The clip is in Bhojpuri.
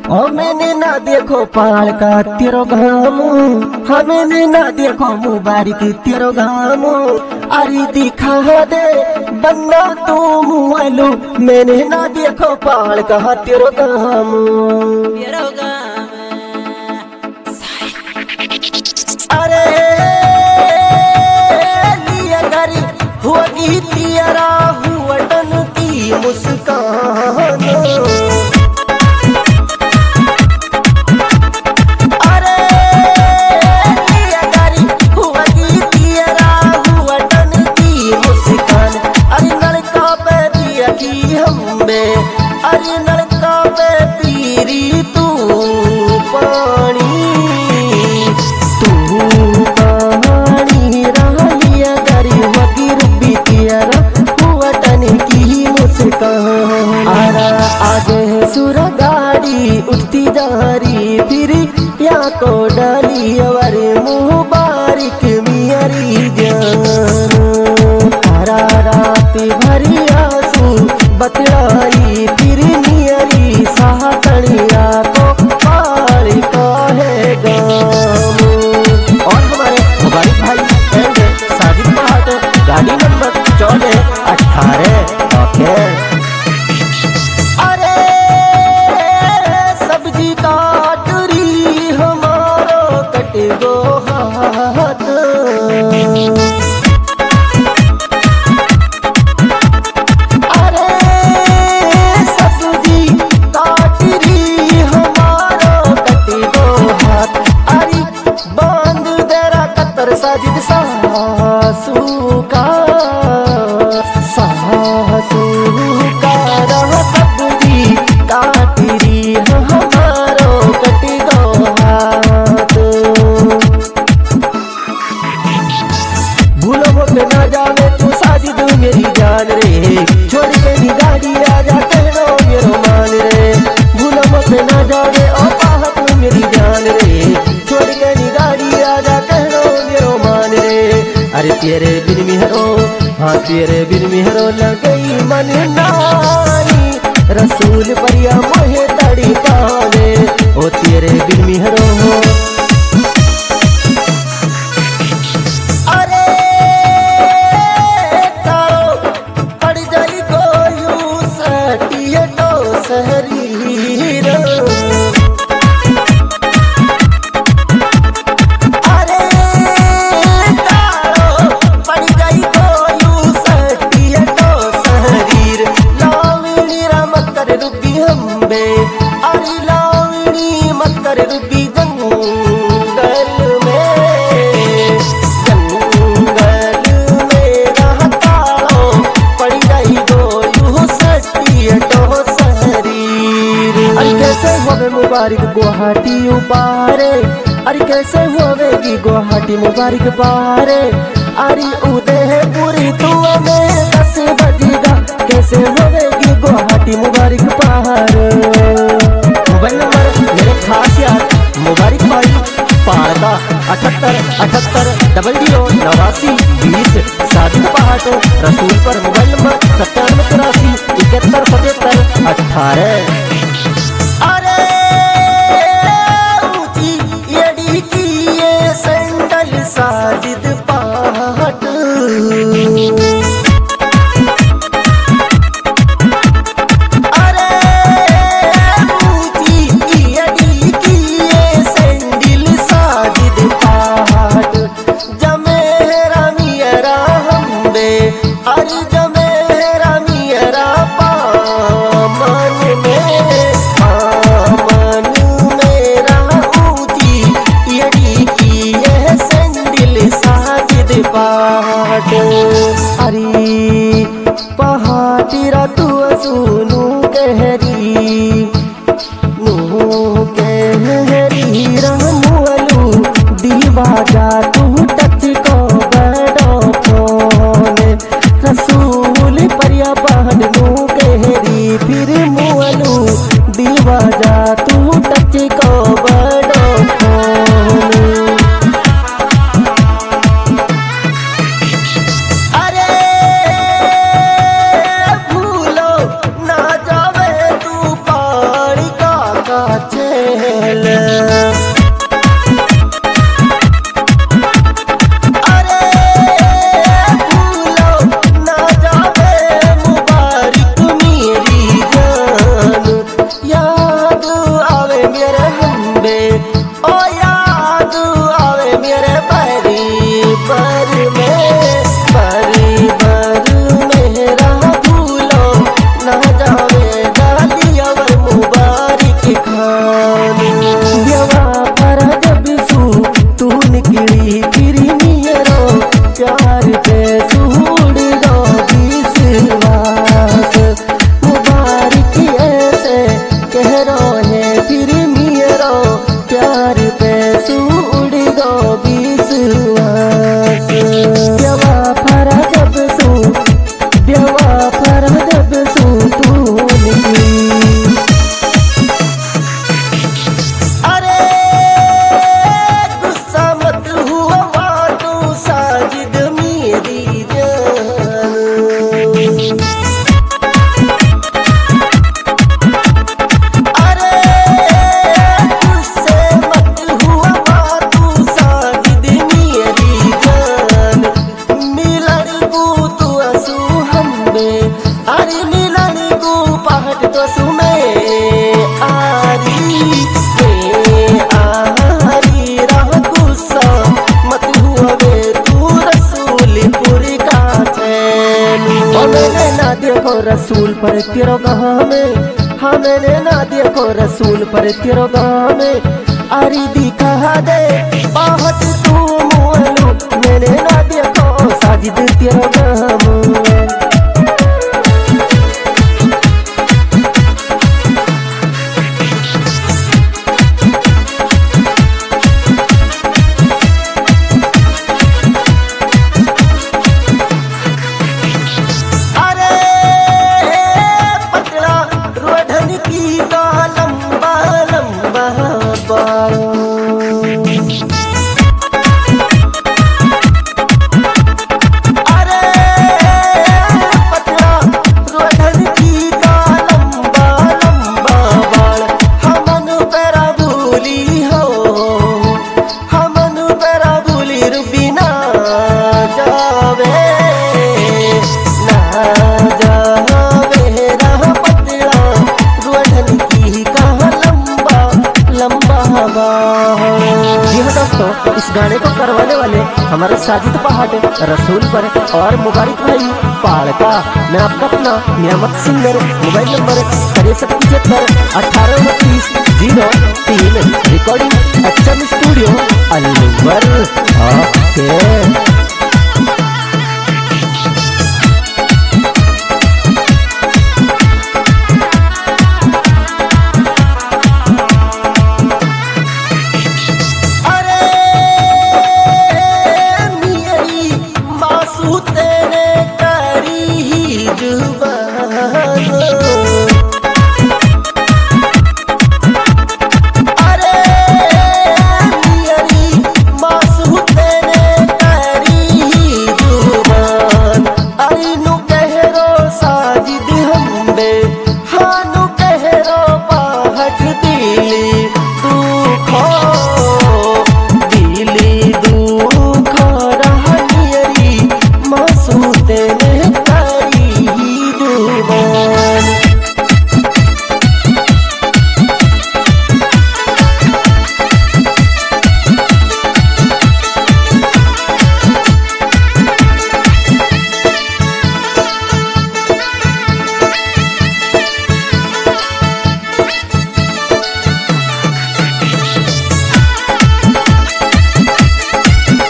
और मैंने ना देखो पाल का तेरो घाम, हमें ना देखो मुबारक तेरो घाम। अरे दिखा दे बन्ना तू मुआलू, मैंने ना देखो पाल का तेरो घाम। अरे लिया गरी होगी तेरा हुआ टन की मुस्कान। अरे नलका पे पीरी तू पानी, तू कहानी रहिया गरी वगी रुबी तेरा हुआ टन की मुस्कान। आरा आगे सुर गाड़ी उठती जा रही, फिर या को डाली अरे मुबारक मेरी जान। आरा रात भरी आंसू बतलाई, फिर नियरी साहतनिया को पार का है गाम। और हमारे मुबारक भाई एंड साजिद महात, गाड़ी नंबर 1418। ओके। अरे सब्जी काट रही हमारो कट गो हाथ। साजिद सासू का सब्जी काटरी हमारो कट गो हाथ। भूलो पे ना जावे तू साजिद मेरी जान रे, छोड़ के नी गाड़ी आजा कहनो मेरो मान रे। भूलो पे ना जावे ओ पाहत मेरी जान रे, छोड़ के नी गाड़ी आजा कहनो मेरो मान रे। अरे तेरे बिन मिहरो, हाँ तेरे बिन मिहरो लगई मन नानी, रसूल परिया मोहे तड़ी पावे ओ तेरे बिन मिहरो। अरे तारो पड़ जाई गोयू सटिए तो शरीर। अरे लावणी मत कर रुबी जंगल में रहताड़ो, पड़ जाई गोयू सटिए तो शरीर। अरे कैसे होवे मुबारक गुवाहाटी उबारे, अरे कैसे होवेगी गुवाहाटी मुबारक पारे। अरे उदयपुरी तू में 10 बजेगा, कैसे होवेगी गुवाहाटी मुबारक पार। मोबाइल नंबर मेरे खास यार मुबारक भाई पारदा 78 00 89 20 साजिद पहाट रसूल पर। Mobile number 97 83 71 75 18। अरे ऊंची एड़ी की ये सैंडल साजिद पहाट। अरे जमेरा मियरा पामन मेरा ऊंची एड़ी की यह सैंडल साजिद पहाट। अरे पहाटिरा तू सुनू कहरी रहमुअलू दीवा जा तू टच को बड़ो फोन। रसूल परिया बहन नू कहरी फिर मुअलू दीवा जा तू टच को बड़ो फोन। अरे भूलो ना जावे तू पानी का काचे। पहाट तो सुमे आरी में आरी रह गुस्सा मत हुए तू रसूलपुर का चैन। मैंने ना देखो रसूल पर तेरो गाँव में, हाँ मैंने ना देखो रसूल पर तेरो गाँव में आरी दिखा दे पहाट तू मोलू। मैंने ना देखो साजिद तेरो गाँव में। जी हाँ दोस्तों, इस गाने को करवाने वाले हमारे साजिद पहाट रसूल पर और मुबारक भाई पहाड़ का। मैं आपका अपना Niyamat singer, mobile number 6375182903, recording अच्छा स्टूडियो अलवर। ओके।